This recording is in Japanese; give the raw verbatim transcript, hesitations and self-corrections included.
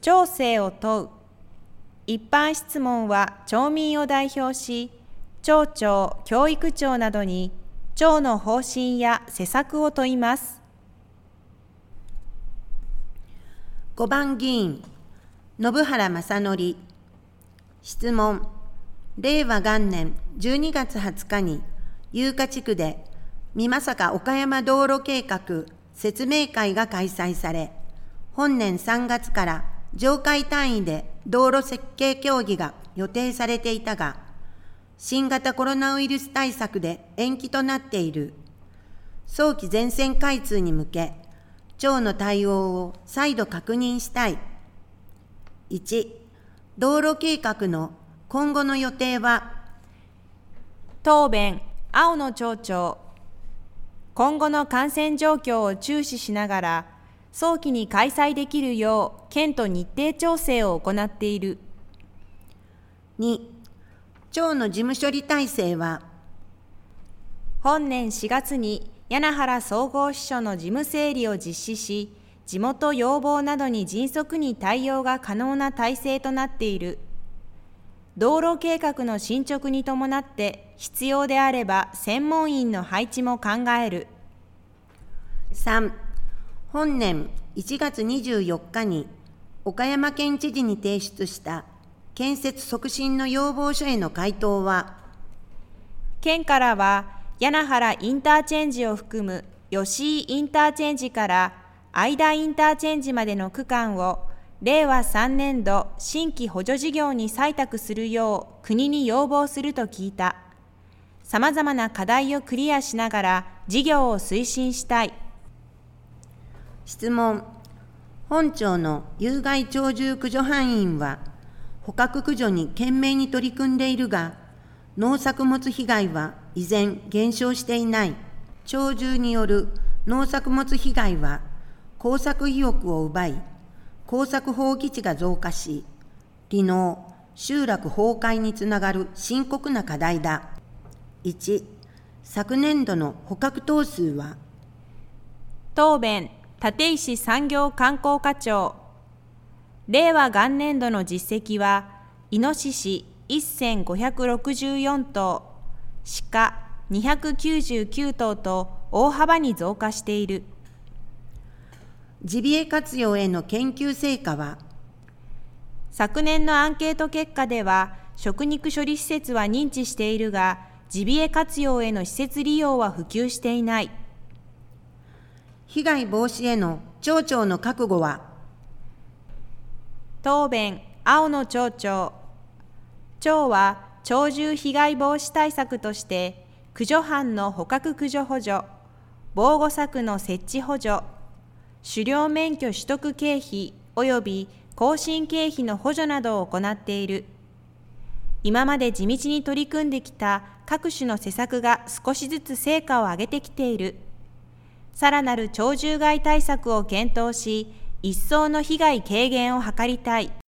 町政を問う。一般質問は町民を代表し、町長、教育長などに町の方針や施策を問います。 ごばん議員、信原正則。質問。れいわ元年じゅうにがつはつかに、有価地区で美作岡山道路計画説明会が開催され、本年さんがつから上会単位で道路設計協議が予定されていたが、新型コロナウイルス対策で延期となっている。早期全線開通に向け、町の対応を再度確認したい。いち、道路計画の今後の予定は。 答弁、青野町長。今後の感染状況を注視しながら、早期に開催できるよう、県と日程調整を行っている。 に、町の事務処理体制は。 本年しがつに柳原総合支所の事務整理を実施し、地元要望などに迅速に対応が可能な体制となっている。道路計画の進捗に伴って必要であれば専門員の配置も考える。 さん、本年いちがつにじゅうよっかに岡山県知事に提出した建設促進の要望書への回答は。 県からは柳原インターチェンジを含む吉井インターチェンジから相田インターチェンジまでの区間をれいわさんねんど新規補助事業に採択するよう国に要望すると聞いた。さまざまな課題をクリアしながら事業を推進したい。 質問。本町の有害鳥獣駆除班員は捕獲駆除に懸命に取り組んでいるが、農作物被害は依然減少していない。鳥獣による農作物被害は耕作意欲を奪い、耕作放棄地が増加し、離農、集落崩壊につながる深刻な課題だ。いち、昨年度の捕獲頭数は。 答弁、立石産業観光課長。れいわ元年度の実績は、イノシシせんごひゃくろくじゅうよんとう、鹿にひゃくきゅうじゅうきゅうとうと大幅に増加している。 ジビエ活用への研究成果は。 昨年のアンケート結果では、食肉処理施設は認知しているが、ジビエ活用への施設利用は普及していない。 被害防止への町長の覚悟は。 答弁、青野町長。町は鳥獣被害防止対策として、駆除班の捕獲駆除補助、防護柵の設置補助、狩猟免許取得経費及び更新経費の補助などを行っている。今まで地道に取り組んできた各種の施策が少しずつ成果を上げてきている。さらなる鳥獣害対策を検討し、一層の被害軽減を図りたい。